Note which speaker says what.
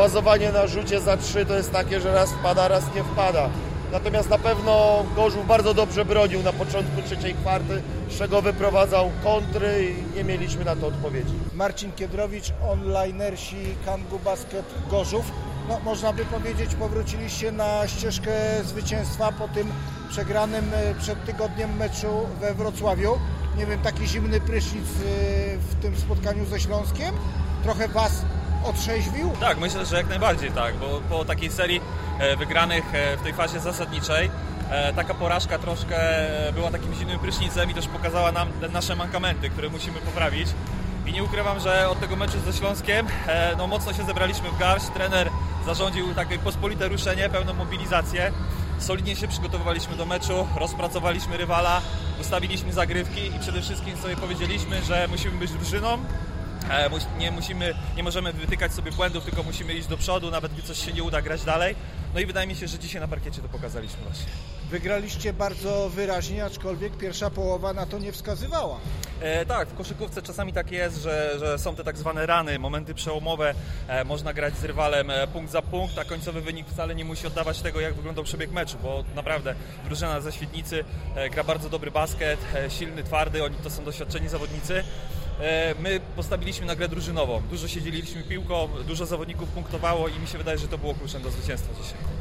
Speaker 1: bazowanie na rzucie za 3 to jest takie, że raz wpada, raz nie wpada. Natomiast na pewno Gorzów bardzo dobrze bronił na początku trzeciej kwarty, z czego wyprowadzał kontry i nie mieliśmy na to odpowiedzi.
Speaker 2: Marcin Kiedrowicz, onlinersi Kangu Basket Gorzów. No, można by powiedzieć, powróciliście na ścieżkę zwycięstwa po tym przegranym przed tygodniem meczu we Wrocławiu. Nie wiem, taki zimny prysznic w tym spotkaniu ze Śląskiem trochę was otrzeźwił?
Speaker 3: Tak, myślę, że jak najbardziej tak, bo po takiej serii wygranych w tej fazie zasadniczej taka porażka troszkę była takim zimnym prysznicem i też pokazała nam nasze mankamenty, które musimy poprawić. I nie ukrywam, że od tego meczu ze Śląskiem no, mocno się zebraliśmy w garść. Trener zarządził takie pospolite ruszenie, pełną mobilizację. Solidnie się przygotowywaliśmy do meczu, rozpracowaliśmy rywala, ustawiliśmy zagrywki i przede wszystkim sobie powiedzieliśmy, że musimy być drużyną. Nie możemy wytykać sobie błędów, tylko musimy iść do przodu, nawet gdy coś się nie uda, grać dalej. No i wydaje mi się, że dzisiaj na parkiecie to pokazaliśmy właśnie.
Speaker 2: Wygraliście bardzo wyraźnie, aczkolwiek pierwsza połowa na to nie wskazywała.
Speaker 3: Tak, w koszykówce czasami tak jest, że są te tak zwane rany, momenty przełomowe. Można grać z rywalem punkt za punkt, a końcowy wynik wcale nie musi oddawać tego, jak wyglądał przebieg meczu, bo naprawdę drużyna ze Świdnicy gra bardzo dobry basket, silny, twardy, oni to są doświadczeni zawodnicy. My postawiliśmy na grę drużynową, dużo się dzieliliśmy piłką, dużo zawodników punktowało i mi się wydaje, że to było kluczem do zwycięstwa dzisiaj.